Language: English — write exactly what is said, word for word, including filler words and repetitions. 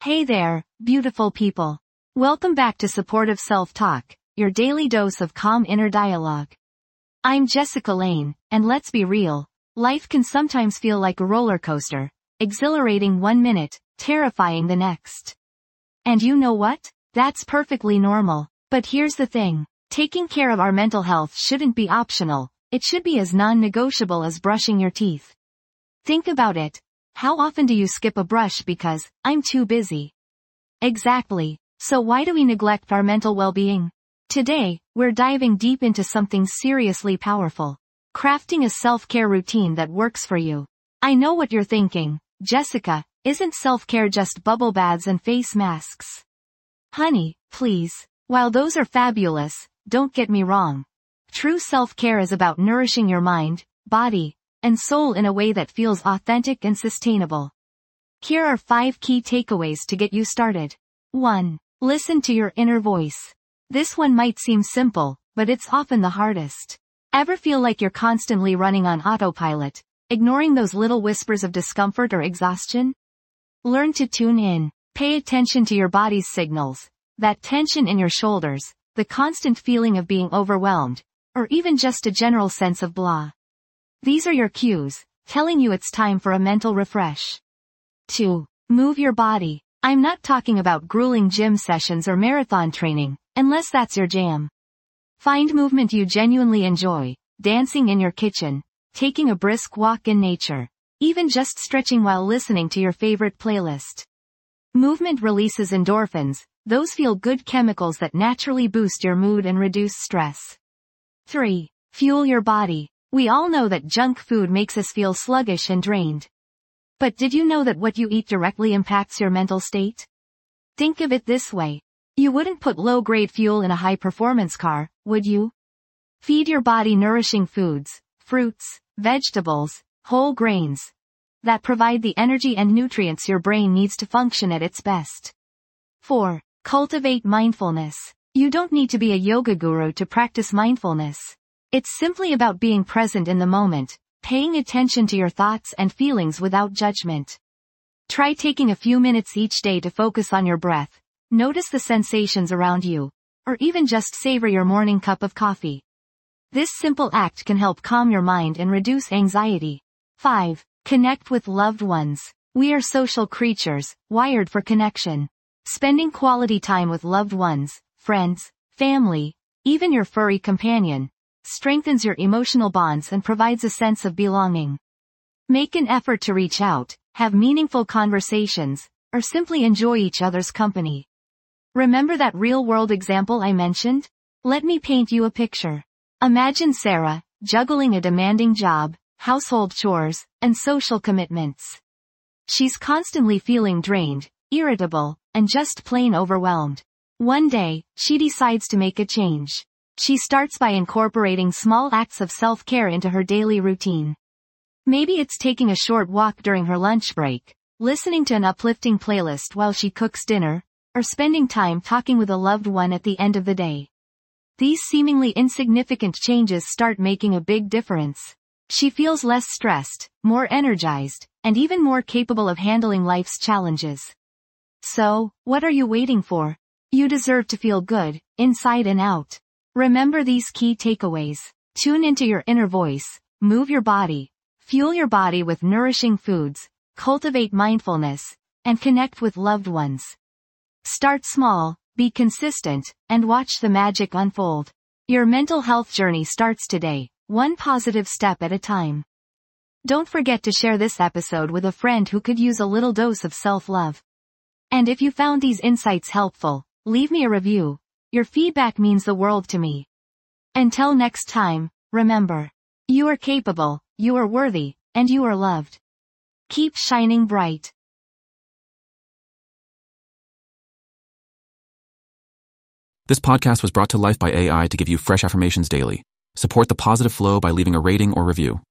Hey there, beautiful people. Welcome back to Supportive Self-Talk, your daily dose of calm inner dialogue. I'm Jessica Lane, and let's be real, life can sometimes feel like a roller coaster, exhilarating one minute, terrifying the next. And you know what? That's perfectly normal. But here's the thing. Taking care of our mental health shouldn't be optional. It should be as non-negotiable as brushing your teeth. Think about it. How often do you skip a brush because, I'm too busy? Exactly. So why do we neglect our mental well-being? Today, we're diving deep into something seriously powerful. Crafting a self-care routine that works for you. I know what you're thinking. Jessica, isn't self-care just bubble baths and face masks? Honey, please. While those are fabulous, don't get me wrong. True self-care is about nourishing your mind, body, and soul in a way that feels authentic and sustainable. Here are five key takeaways to get you started. one. Listen to your inner voice. This one might seem simple, but it's often the hardest. Ever feel like you're constantly running on autopilot, ignoring those little whispers of discomfort or exhaustion? Learn to tune in. Pay attention to your body's signals. That tension in your shoulders, the constant feeling of being overwhelmed, or even just a general sense of blah. These are your cues, telling you it's time for a mental refresh. two. Move your body. I'm not talking about grueling gym sessions or marathon training, unless that's your jam. Find movement you genuinely enjoy, dancing in your kitchen, taking a brisk walk in nature, even just stretching while listening to your favorite playlist. Movement releases endorphins, those feel-good chemicals that naturally boost your mood and reduce stress. three. Fuel your body. We all know that junk food makes us feel sluggish and drained. But did you know that what you eat directly impacts your mental state? Think of it this way. You wouldn't put low-grade fuel in a high-performance car, would you? Feed your body nourishing foods, fruits, vegetables, whole grains, that provide the energy and nutrients your brain needs to function at its best. four. Cultivate mindfulness. You don't need to be a yoga guru to practice mindfulness. It's simply about being present in the moment, paying attention to your thoughts and feelings without judgment. Try taking a few minutes each day to focus on your breath, notice the sensations around you, or even just savor your morning cup of coffee. This simple act can help calm your mind and reduce anxiety. five. Connect with loved ones. We are social creatures, wired for connection. Spending quality time with loved ones, friends, family, even your furry companion, strengthens your emotional bonds and provides a sense of belonging. Make an effort to reach out, have meaningful conversations, or simply enjoy each other's company. Remember that real-world example I mentioned? Let me paint you a picture. Imagine Sarah, juggling a demanding job, household chores, and social commitments. She's constantly feeling drained, irritable, and just plain overwhelmed. One day, she decides to make a change. She starts by incorporating small acts of self-care into her daily routine. Maybe it's taking a short walk during her lunch break, listening to an uplifting playlist while she cooks dinner, or spending time talking with a loved one at the end of the day. These seemingly insignificant changes start making a big difference. She feels less stressed, more energized, and even more capable of handling life's challenges. So, what are you waiting for? You deserve to feel good, inside and out. Remember these key takeaways. Tune into your inner voice, move your body, fuel your body with nourishing foods, cultivate mindfulness, and connect with loved ones. Start small, be consistent, and watch the magic unfold. Your mental health journey starts today, one positive step at a time. Don't forget to share this episode with a friend who could use a little dose of self-love. And if you found these insights helpful, leave me a review. Your feedback means the world to me. Until next time, remember, you are capable, you are worthy, and you are loved. Keep shining bright. This podcast was brought to life by A I to give you fresh affirmations daily. Support the positive flow by leaving a rating or review.